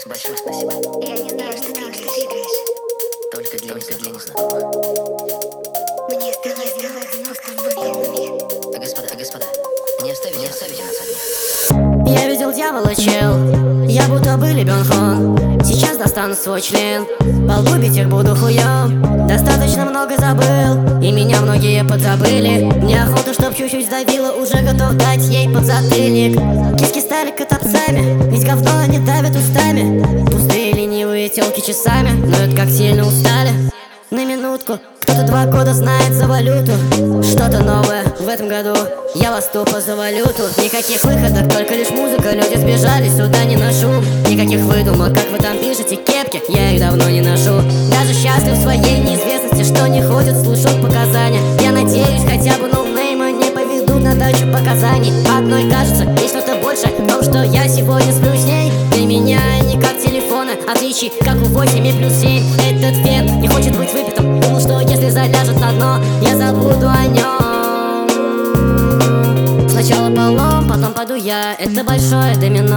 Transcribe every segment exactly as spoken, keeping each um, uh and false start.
большое спасибо. Я не знаю, что ты играешь. Только для только для незнакомых. Мне стало одиноко в мгновение. А господа, а господа, не оставите, не оставите нас одних. Я видел дьявола, чел, я будто бы Ли Бён Хон. Сейчас достану свой член, по лбу бить их буду хуем. Достаточно много забыл, и меня многие подзабыли. Мне охота, чтоб чуть-чуть сдавило, уже готов дать ей подзатыльник. Киски стали котопсами, ведь говно они давят устами. Пустые ленивые телки часами, но это как сильно устали. На минутку, кто-то два года знает за валюту. Что-то новое в этом году, я вас тупо за валюту. Никаких выходок, только лишь музыка. Люди сбежали сюда не на шум. Никаких выдумок, как вы там пишете, кепки, я их давно не ношу. Даже счастлив в своей неизвестности, что не ходят, слушают показания. Я надеюсь, хотя бы ноунеймы не поведут на дачу показаний. Одной кажется, есть что-то большее в том, что я сегодня сплю с ней. Для меня не как телефоны, отличий, как у восемь и плюс семь. Этот фен не хочет быть выпитым. Думал, что если заляжет на дно, я забуду о нем. Сначала полом, потом паду я. Это большое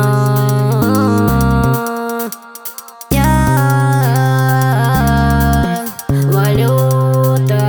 домино. Я валюта.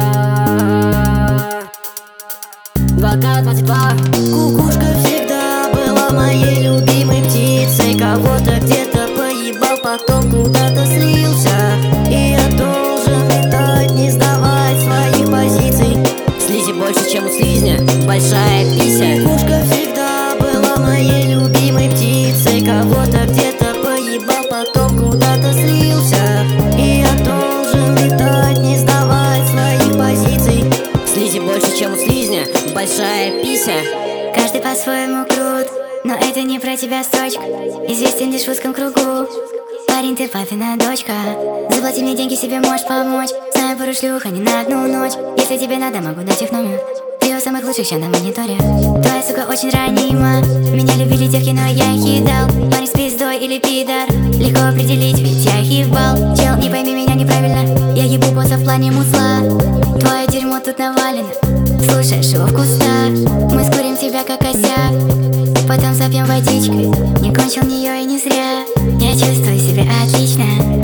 два ка двадцать два. Кукушка всегда была моей любимой птицей. Кого-то где-то поебал, потом куда-то слился. И я должен летать, не сдавать своих позиций. Слизи больше, чем у слизня, большая пися. Кукушка всегда была моей любимой птицей. Кого-то где-то поебал, потом куда-то слился. И я должен летать, не сдавать своих позиций. Слизи больше, чем у слизня, большая пися. Каждый по-своему крут, но это не про тебя строчка. Известен лишь в узком кругу. Парень, ты папина дочка. Заплати мне деньги, себе можешь помочь. Знаю пару шлюх, а не на одну ночь. Если тебе надо, могу дать их номер. Трио самых лучших ща на мониторе. Твоя сука очень ранима. Меня любили девки, но я их едал. Парень с пиздой или пидор, легко определить, ведь я их ебал. Чел, не пойми меня неправильно, я ебу босса в плане мусла. Твое дерьмо тут навалено, слушаешь его в кустах. Мы скурим тебя как косяк, потом запьем водичкой. Не кончил нее и не зря. Я чувствую себя отлично.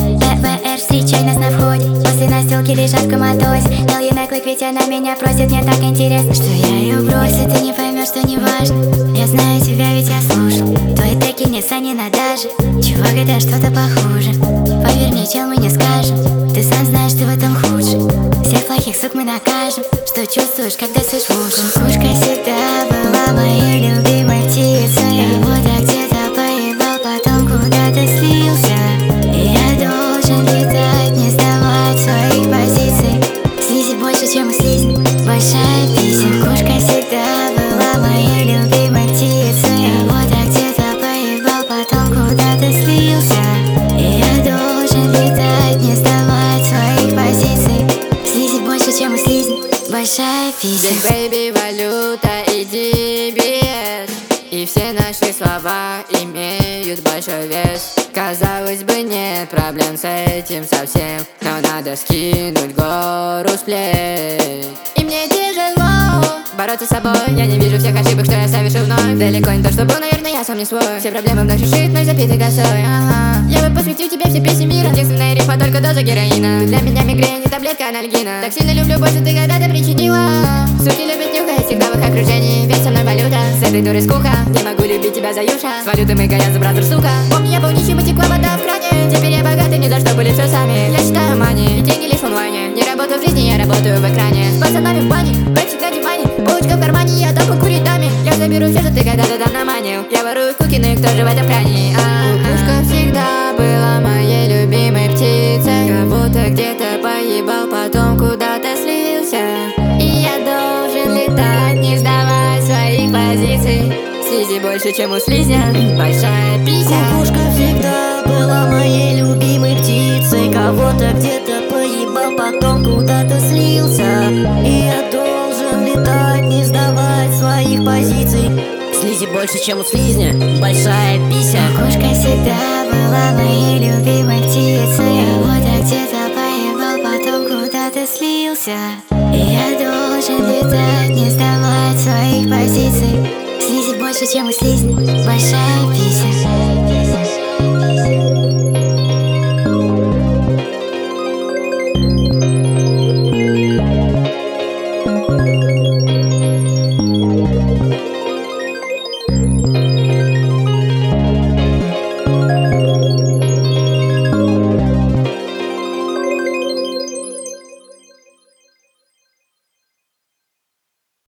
ТВР, встречай нас на входе. После настилки лежат в коматозе. Дал ей наклик, ведь она меня просит. Мне так интересно, что я ее бросил. Ты не поймешь, что не важно. Я знаю тебя, ведь я слушал твои треки, не санина даже. Чувак, это что-то похуже. Поверь мне, чел, мы не скажем. Ты сам знаешь, ты в этом худший. Всех плохих сук мы накажем. Что чувствуешь, когда слышишь в уши? Кукушка всегда была моей любимой птицей. Я вот так где-то поебал, потом куда-то слился. И я должен летать, не сдавать своих позиций. Слизи больше, чем у слизни, большая пися. Кукушка всегда была моей любимой птицей. Я вот так где-то поебал, потом куда-то слился. И я должен летать, не сдавать своих позиций. Слизи больше, чем у слизни, большая пися. Здесь, бэйби, валюта и дебет. И все наши слова имеют большой вес. Казалось бы, нет проблем с этим совсем, но надо скинуть гору с плеч. И мне тяжело бороться с собой. Я не вижу всех ошибок, что я совершил вновь. Далеко не то, что был, наверное, я сам не свой. Все проблемы вновь решит мой запитый косой. Ага. Я бы посвятил тебе все песни мира. Единственная рифма, только доза героина. Для меня мигрень и таблетка анальгина. Так сильно люблю больше, ты когда-то причинила. Суки любят нюхать всегда в их окружении. Ведь со мной валюта, с этой дурой скука. Не могу любить тебя за юша. С валютой мы горят за бразер, сука. Помни, я был нищим и текла вода в кране. Теперь я богатый, ни за что были все сами. Я считаю мани, и деньги лишь в онлайне. Не работаю в жизни, я работаю в экране. С пацанами в бане, бэк всегда диване. Булочка в кармане, я только курить даме. Я заберу все, что ты когда-то там наманил. Я ворую кукины, кто же в этом кране. Кукушка всегда была моей любимой птицей. Кого-то где-то поебал, потом куда-то слился. И я должен летать, не сдавать своих позиций. Слизи больше, чем у слизня, большая пися. Кукушка всегда была моей любимой птицей. Кого-то где-то поебал, потом куда-то слился. И я должен летать, не сдавать своих позиций. Слизи больше, чем у слизня, большая пися. Кукушка всегда была моей любимой птицей. Я вот так где-то поебал, потом куда-то слился. И я должен летать, не сдавать своих позиций. Слизи больше, чем у слизни, большая пися.